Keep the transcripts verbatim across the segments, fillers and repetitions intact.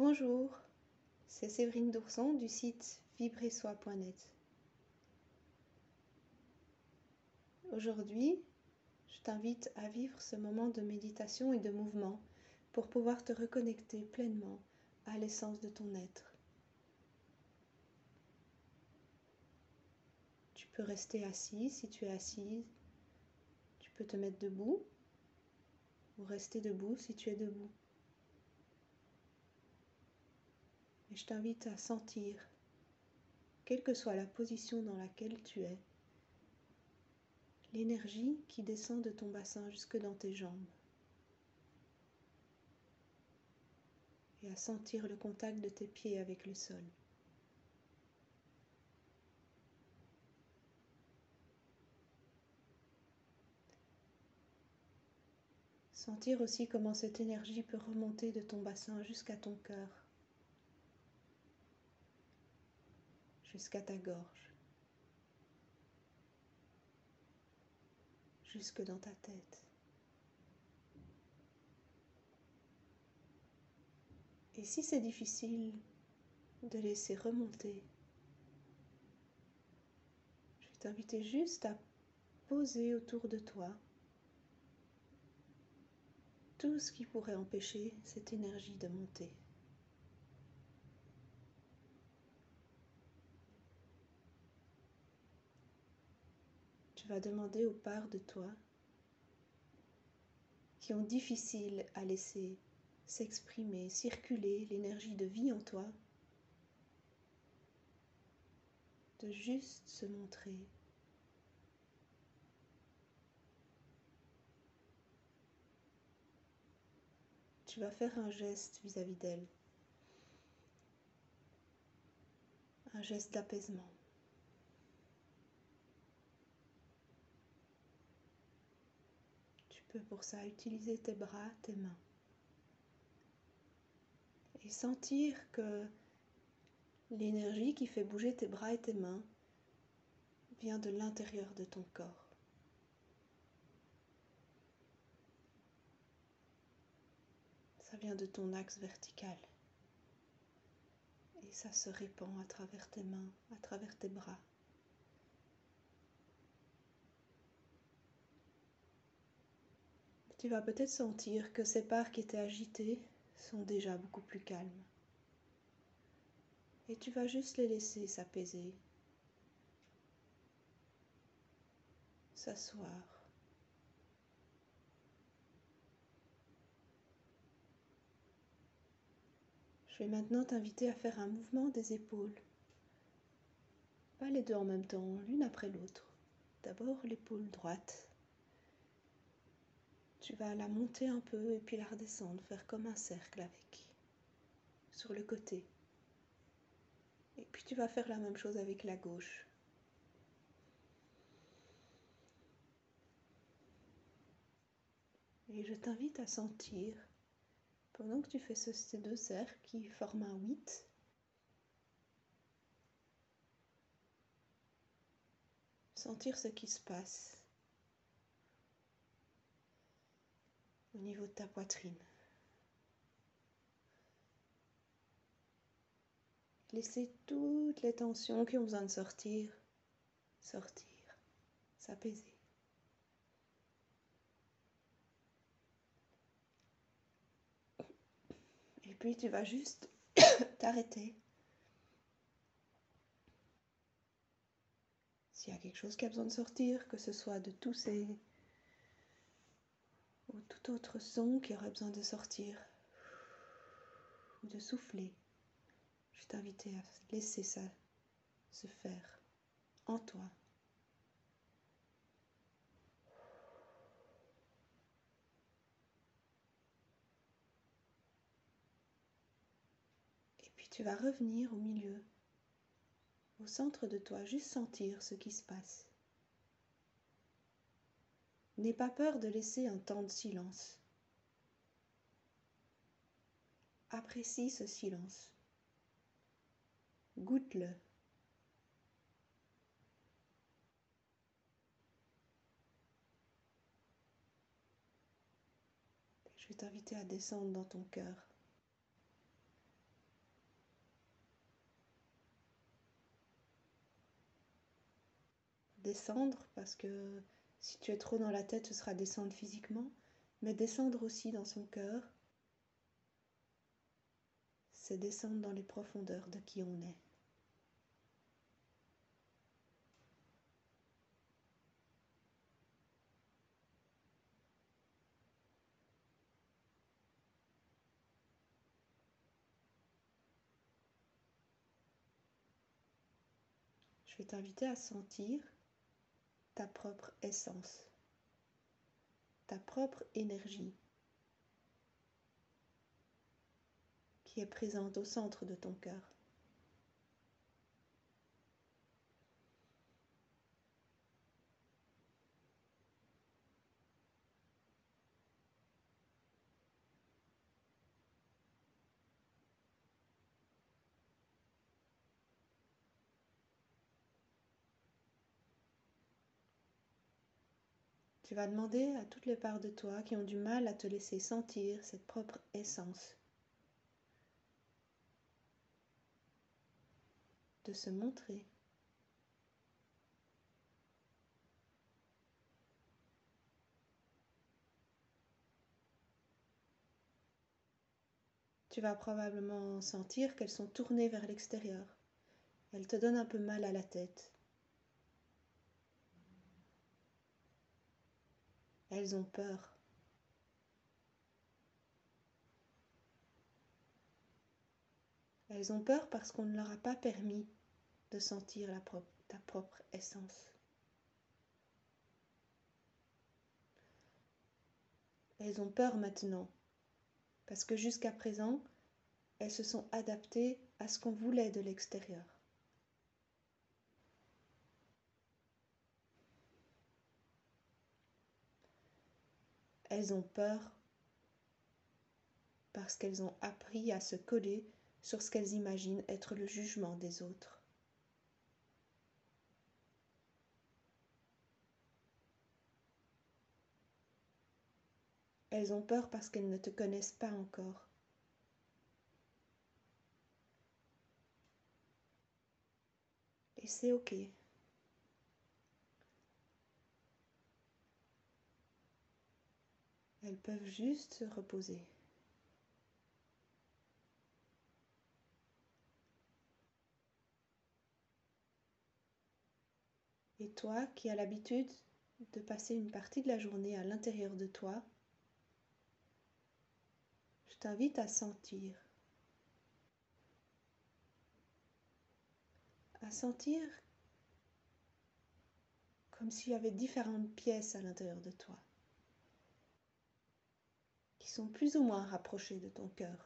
Bonjour, c'est Séverine Dourson du site vibrer soi point net. Aujourd'hui, je t'invite à vivre ce moment de méditation et de mouvement pour pouvoir te reconnecter pleinement à l'essence de ton être. Tu peux rester assis si tu es assise, tu peux te mettre debout ou rester debout si tu es debout. Et je t'invite à sentir, quelle que soit la position dans laquelle tu es, l'énergie qui descend de ton bassin jusque dans tes jambes. Et à sentir le contact de tes pieds avec le sol. Sentir aussi comment cette énergie peut remonter de ton bassin jusqu'à ton cœur, jusqu'à ta gorge, jusque dans ta tête. Et si c'est difficile de laisser remonter, je vais t'inviter juste à poser autour de toi tout ce qui pourrait empêcher cette énergie de monter. Tu vas demander aux parts de toi qui ont difficile à laisser s'exprimer, circuler l'énergie de vie en toi, de juste se montrer. Tu vas faire un geste vis-à-vis d'elle, un geste d'apaisement. Tu peux pour ça utiliser tes bras, tes mains et sentir que l'énergie qui fait bouger tes bras et tes mains vient de l'intérieur de ton corps. Ça vient de ton axe vertical et ça se répand à travers tes mains, à travers tes bras. Tu vas peut-être sentir que ces parts qui étaient agitées sont déjà beaucoup plus calmes. Et tu vas juste les laisser s'apaiser, s'asseoir. Je vais maintenant t'inviter à faire un mouvement des épaules. Pas les deux en même temps, l'une après l'autre. D'abord l'épaule droite. Tu vas la monter un peu et puis la redescendre, faire comme un cercle avec, sur le côté. Et puis tu vas faire la même chose avec la gauche. Et je t'invite à sentir, pendant que tu fais ce, ces deux cercles qui forment un huit, sentir ce qui se passe au niveau de ta poitrine. Laisser toutes les tensions qui ont besoin de sortir, sortir, s'apaiser. Et puis tu vas juste t'arrêter. S'il y a quelque chose qui a besoin de sortir, que ce soit de tousser ou tout autre son qui aurait besoin de sortir ou de souffler, je t'invite à laisser ça se faire en toi. Et puis tu vas revenir au milieu, au centre de toi, juste sentir ce qui se passe. N'aie pas peur de laisser un temps de silence. Apprécie ce silence. Goûte-le. Je vais t'inviter à descendre dans ton cœur. descendre, parce que si tu es trop dans la tête, ce sera descendre physiquement, mais descendre aussi dans son cœur, c'est descendre dans les profondeurs de qui on est. Je vais t'inviter à sentir ta propre essence, ta propre énergie qui est présente au centre de ton cœur. Tu vas demander à toutes les parts de toi qui ont du mal à te laisser sentir cette propre essence de se montrer. Tu vas probablement sentir qu'elles sont tournées vers l'extérieur. Elles te donnent un peu mal à la tête. Elles ont peur. Elles ont peur parce qu'on ne leur a pas permis de sentir la propre, ta propre essence. Elles ont peur maintenant parce que jusqu'à présent, elles se sont adaptées à ce qu'on voulait de l'extérieur. Elles ont peur parce qu'elles ont appris à se coller sur ce qu'elles imaginent être le jugement des autres. Elles ont peur parce qu'elles ne te connaissent pas encore. Et c'est ok. Elles peuvent juste se reposer. Et toi qui as l'habitude de passer une partie de la journée à l'intérieur de toi, je t'invite à sentir. À sentir comme s'il y avait différentes pièces à l'intérieur de toi qui sont plus ou moins rapprochées de ton cœur.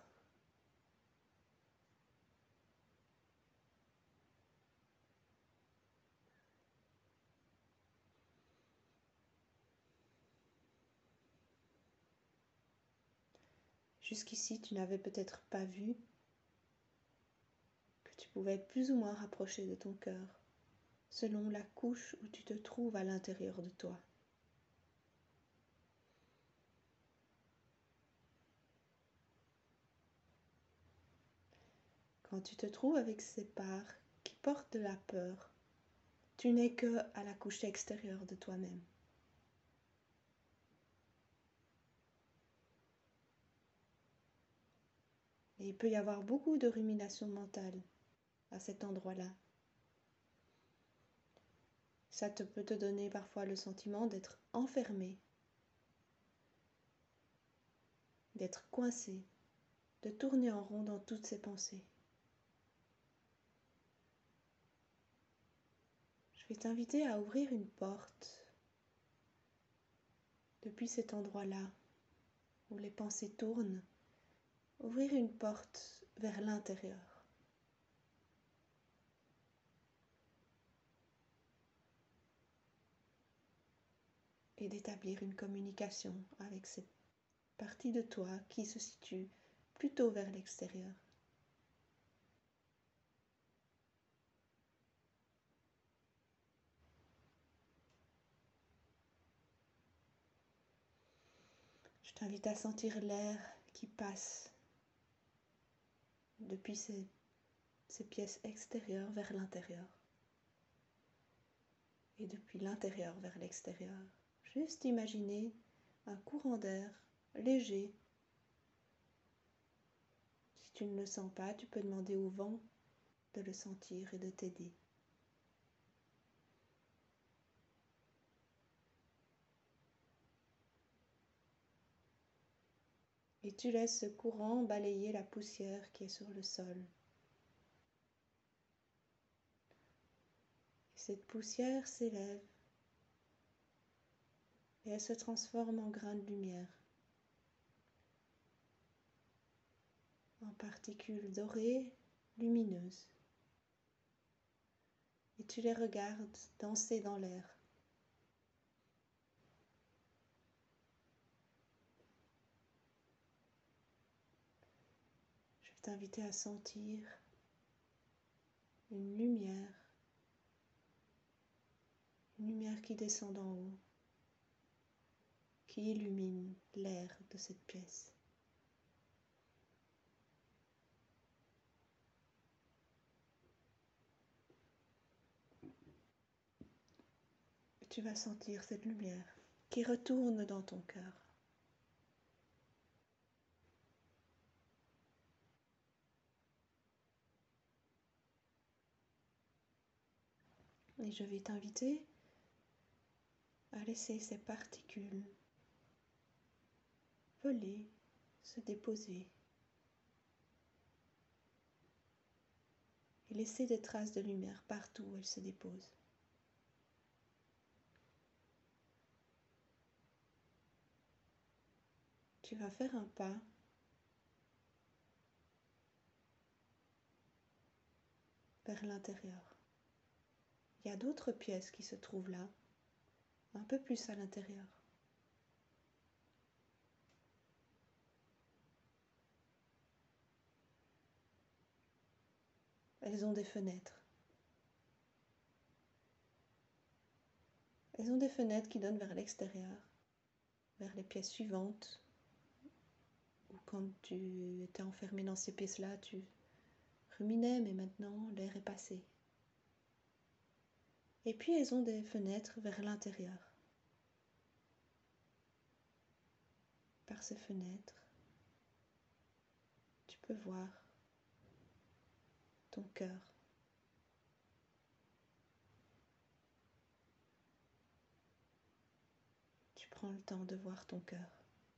Jusqu'ici, tu n'avais peut-être pas vu que tu pouvais être plus ou moins rapproché de ton cœur, selon la couche où tu te trouves à l'intérieur de toi. Quand tu te trouves avec ces parts qui portent de la peur, tu n'es que à la couche extérieure de toi-même. Et il peut y avoir beaucoup de rumination mentale à cet endroit-là. Ça te peut te donner parfois le sentiment d'être enfermé, d'être coincé, de tourner en rond dans toutes ces pensées. Je vais t'inviter à ouvrir une porte depuis cet endroit-là où les pensées tournent, ouvrir une porte vers l'intérieur. Et d'établir une communication avec cette partie de toi qui se situe plutôt vers l'extérieur. Je t'invite à sentir l'air qui passe depuis ces, ces pièces extérieures vers l'intérieur. et depuis l'intérieur vers l'extérieur. Juste imaginer un courant d'air léger. Si tu ne le sens pas, tu peux demander au vent de le sentir et de t'aider. Et tu laisses ce courant balayer la poussière qui est sur le sol. Et cette poussière s'élève et elle se transforme en grains de lumière, en particules dorées, lumineuses. Et tu les regardes danser dans l'air. Je vais t'inviter à sentir une lumière, une lumière qui descend d'en haut, qui illumine l'air de cette pièce. Et tu vas sentir cette lumière qui retourne dans ton cœur. Et je vais t'inviter à laisser ces particules voler, se déposer et laisser des traces de lumière partout où elles se déposent. Tu vas faire un pas vers l'intérieur. Il y a d'autres pièces qui se trouvent là, un peu plus à l'intérieur. Elles ont des fenêtres. Elles ont des fenêtres qui donnent vers l'extérieur, vers les pièces suivantes. Ou quand tu étais enfermé dans ces pièces-là, tu ruminais, mais maintenant l'air est passé. Et puis elles ont des fenêtres vers l'intérieur. Par ces fenêtres, tu peux voir ton cœur. Tu prends le temps de voir ton cœur.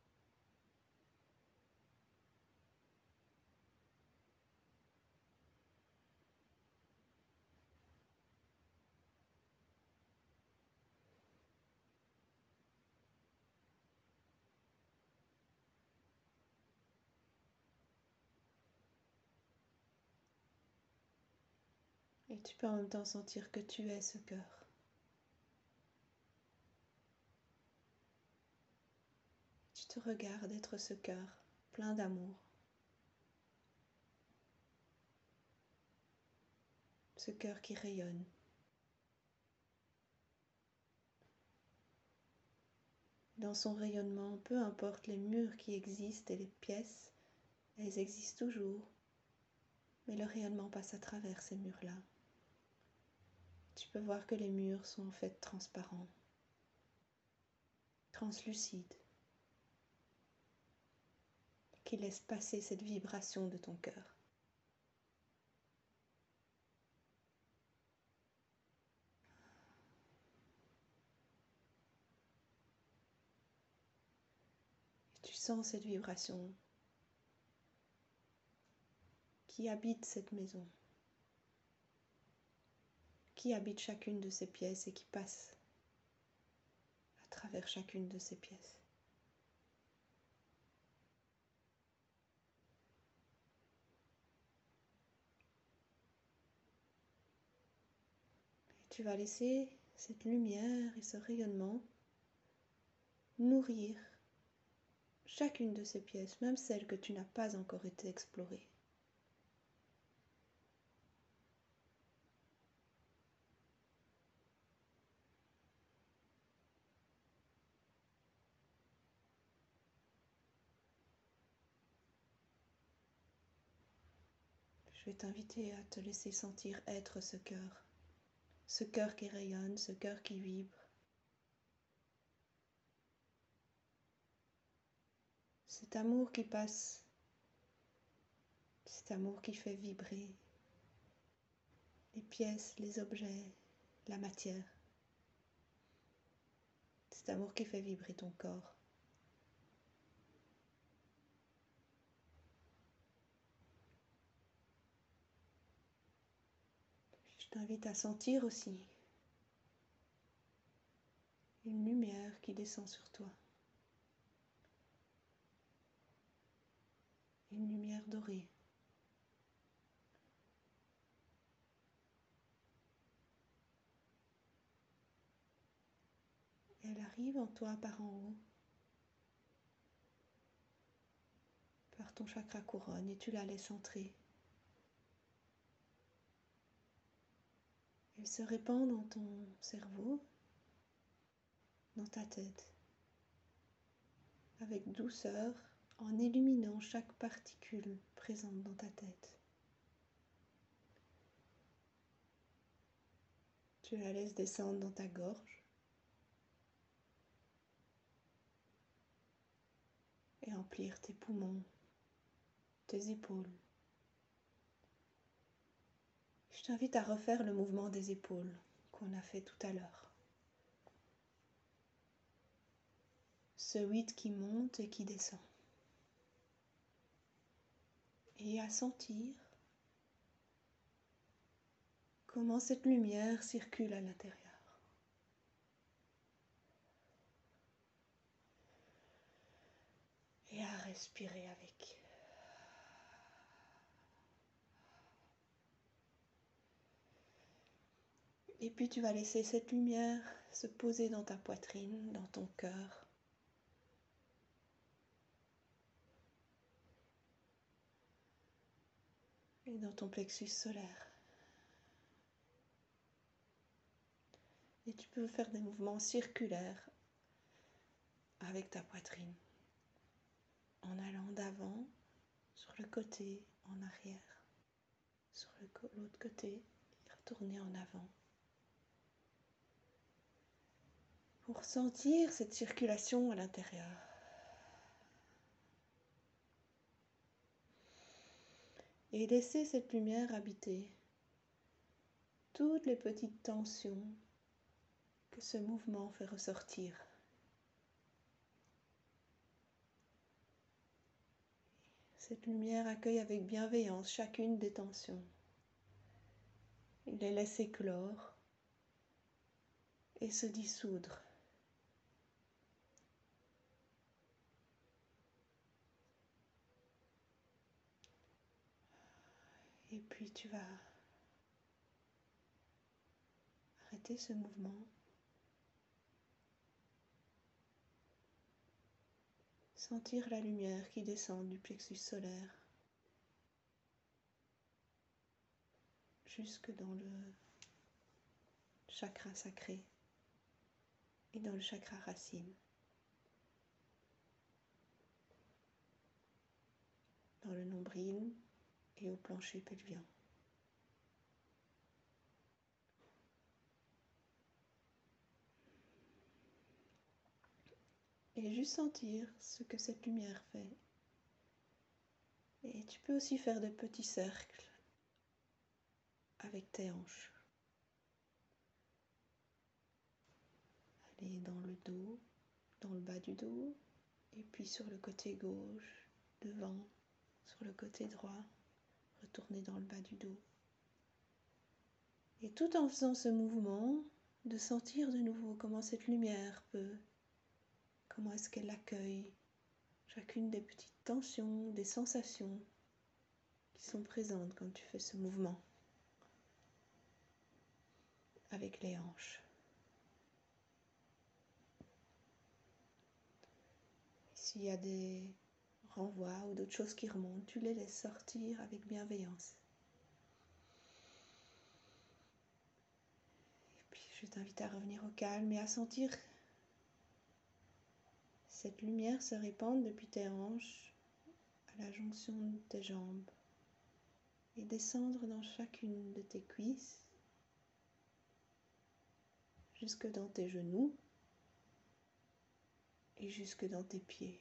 Et tu peux en même temps sentir que tu es ce cœur. Tu te regardes être ce cœur plein d'amour. Ce cœur qui rayonne. Dans son rayonnement, peu importe les murs qui existent et les pièces, elles existent toujours, mais le rayonnement passe à travers ces murs-là. Tu peux voir que les murs sont en fait transparents, translucides, qui laissent passer cette vibration de ton cœur. Et tu sens cette vibration qui habite cette maison, qui habite chacune de ces pièces et qui passe à travers chacune de ces pièces. Et tu vas laisser cette lumière et ce rayonnement nourrir chacune de ces pièces, même celles que tu n'as pas encore été explorées. Je vais t'inviter à te laisser sentir être ce cœur ce cœur qui rayonne, ce cœur qui vibre. Cet amour qui passe, cet amour qui fait vibrer les pièces, les objets, la matière. Cet amour qui fait vibrer ton corps. Je t'invite à sentir aussi une lumière qui descend sur toi. Une lumière dorée. Elle arrive en toi par en haut, par ton chakra couronne, et tu la laisses entrer. Elle se répand dans ton cerveau, dans ta tête, avec douceur, en illuminant chaque particule présente dans ta tête. Tu la laisses descendre dans ta gorge et emplir tes poumons, tes épaules. Je t'invite à refaire le mouvement des épaules qu'on a fait tout à l'heure. Ce huit qui monte et qui descend. Et à sentir comment cette lumière circule à l'intérieur. Et à respirer avec. Et puis tu vas laisser cette lumière se poser dans ta poitrine, dans ton cœur. Et dans ton plexus solaire. Et tu peux faire des mouvements circulaires avec ta poitrine. En allant d'avant, sur le côté, en arrière. Sur l'autre côté, et retourner en avant. Pour sentir cette circulation à l'intérieur. Et laisser cette lumière habiter toutes les petites tensions que ce mouvement fait ressortir. Cette lumière accueille avec bienveillance chacune des tensions. Il les laisse éclore et se dissoudre. Et puis tu vas arrêter ce mouvement. Sentir la lumière qui descend du plexus solaire jusque dans le chakra sacré et dans le chakra racine. Dans le nombril et au plancher pelvien. Et juste sentir ce que cette lumière fait. Et tu peux aussi faire des petits cercles avec tes hanches. Aller dans le dos, dans le bas du dos, et puis sur le côté gauche, devant, sur le côté droit, retourner dans le bas du dos. Et tout en faisant ce mouvement, de sentir de nouveau comment cette lumière peut, comment est-ce qu'elle accueille chacune des petites tensions, des sensations qui sont présentes quand tu fais ce mouvement avec les hanches. S'il y a des renvois ou d'autres choses qui remontent, tu les laisses sortir avec bienveillance. Et puis je t'invite à revenir au calme et à sentir cette lumière se répandre depuis tes hanches à la jonction de tes jambes et descendre dans chacune de tes cuisses jusque dans tes genoux et jusque dans tes pieds.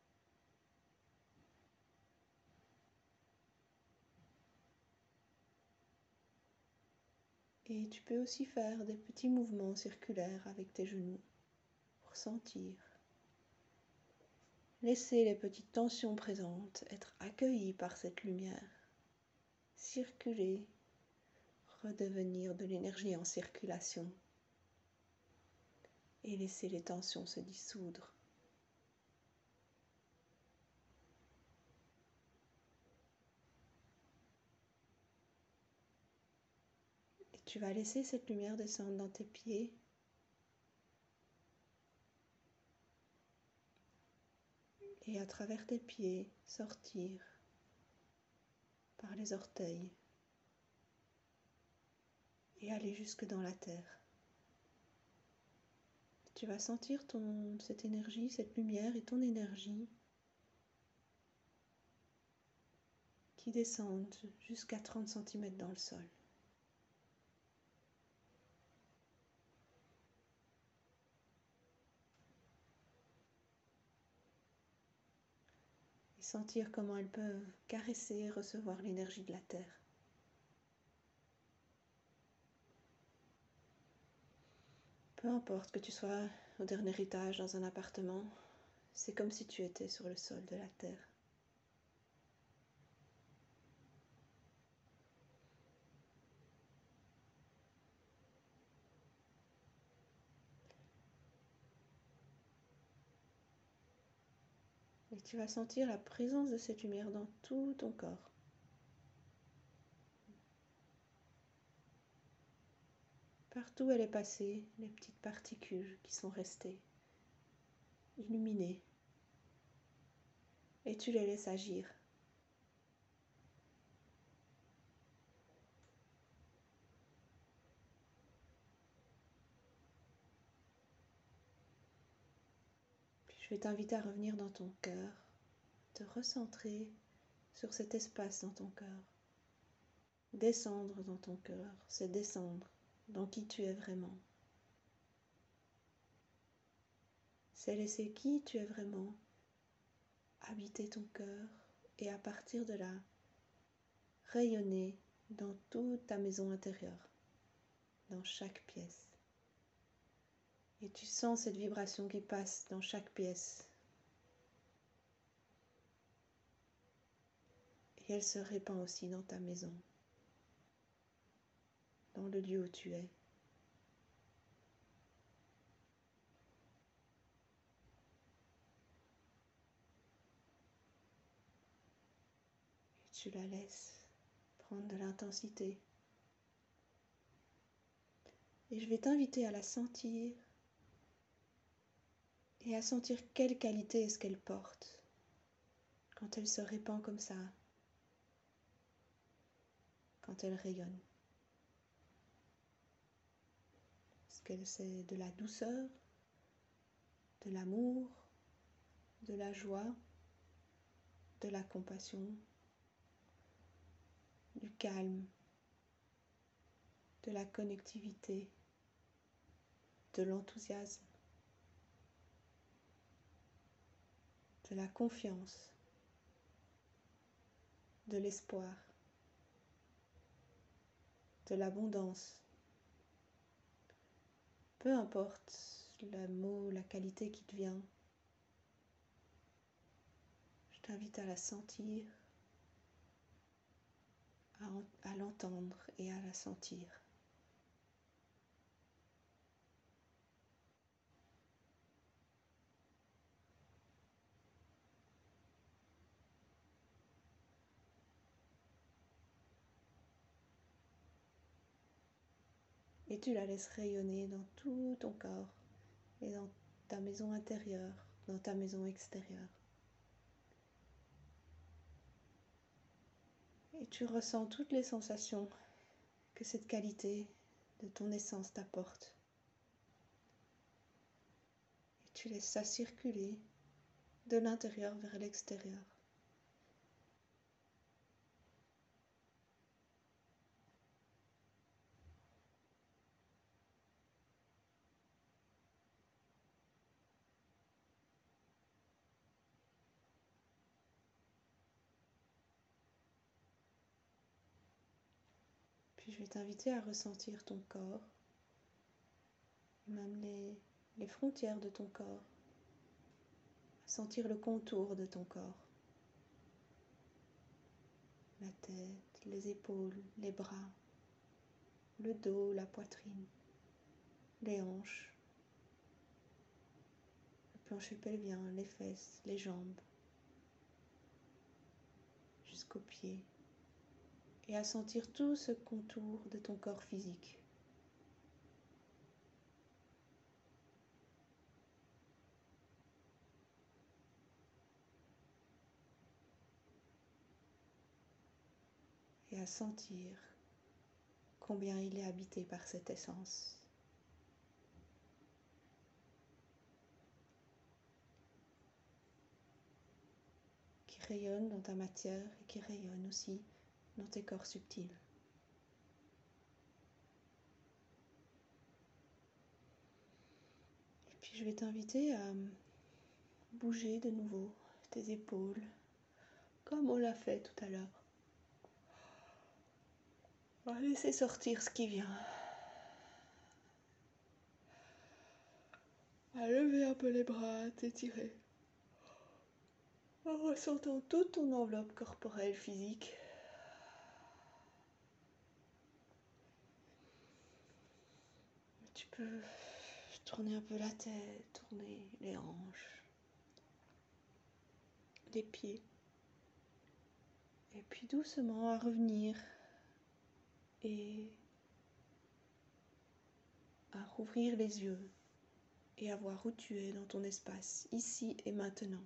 Et tu peux aussi faire des petits mouvements circulaires avec tes genoux pour sentir. Laisser les petites tensions présentes être accueillies par cette lumière, circuler, redevenir de l'énergie en circulation et laisser les tensions se dissoudre. Et tu vas laisser cette lumière descendre dans tes pieds et à travers tes pieds sortir par les orteils et aller jusque dans la terre. Tu vas sentir ton, cette énergie, cette lumière et ton énergie qui descendent jusqu'à trente centimètres dans le sol. Et sentir comment elles peuvent caresser et recevoir l'énergie de la terre. Peu importe que tu sois au dernier étage dans un appartement, c'est comme si tu étais sur le sol de la terre. Et tu vas sentir la présence de cette lumière dans tout ton corps. Partout où elle est passée, les petites particules qui sont restées, illuminées. Et tu les laisses agir. Puis je vais t'inviter à revenir dans ton cœur, te recentrer sur cet espace dans ton cœur. Descendre dans ton cœur, c'est descendre dans qui tu es vraiment. C'est laisser qui tu es vraiment habiter ton cœur et à partir de là, rayonner dans toute ta maison intérieure, dans chaque pièce. Et tu sens cette vibration qui passe dans chaque pièce. Et elle se répand aussi dans ta maison, dans le lieu où tu es. Et tu la laisses prendre de l'intensité. Et je vais t'inviter à la sentir et à sentir quelle qualité est-ce qu'elle porte quand elle se répand comme ça, quand elle rayonne. Est-ce qu'elle c'est de la douceur, de l'amour, de la joie, de la compassion, du calme, de la connectivité, de l'enthousiasme, de la confiance, de l'espoir, de l'abondance. Peu importe le mot, la qualité qui te vient, je t'invite à la sentir, à, à l'entendre et à la sentir. Et tu la laisses rayonner dans tout ton corps et dans ta maison intérieure, dans ta maison extérieure. Et tu ressens toutes les sensations que cette qualité de ton essence t'apporte. Et tu laisses ça circuler de l'intérieur vers l'extérieur. Puis je vais t'inviter à ressentir ton corps, même les, les frontières de ton corps, à sentir le contour de ton corps, la tête, les épaules, les bras, le dos, la poitrine, les hanches, le plancher pelvien, les fesses, les jambes, jusqu'aux pieds, et à sentir tout ce contour de ton corps physique. Et à sentir combien il est habité par cette essence. Qui rayonne dans ta matière et qui rayonne aussi dans tes corps subtils. Et puis je vais t'inviter à bouger de nouveau tes épaules, comme on l'a fait tout à l'heure. On va laisser sortir ce qui vient. À lever un peu les bras, t'étirer. En ressentant toute ton enveloppe corporelle physique. Tu peux tourner un peu la tête, tourner les hanches, les pieds. Et puis doucement à revenir et à rouvrir les yeux et à voir où tu es dans ton espace, ici et maintenant.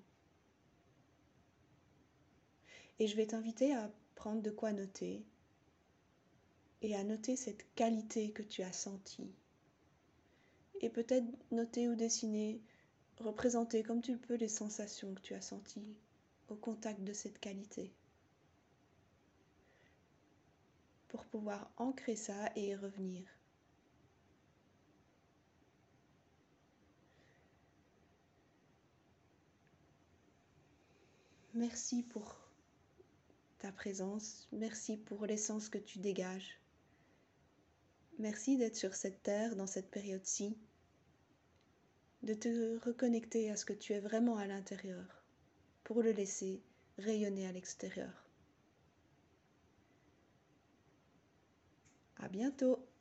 Et je vais t'inviter à prendre de quoi noter et à noter cette qualité que tu as sentie. Et peut-être noter ou dessiner, représenter comme tu le peux les sensations que tu as senties au contact de cette qualité. Pour pouvoir ancrer ça et y revenir. Merci pour ta présence, merci pour l'essence que tu dégages. Merci d'être sur cette terre dans cette période-ci, de te reconnecter à ce que tu es vraiment à l'intérieur, pour le laisser rayonner à l'extérieur. À bientôt!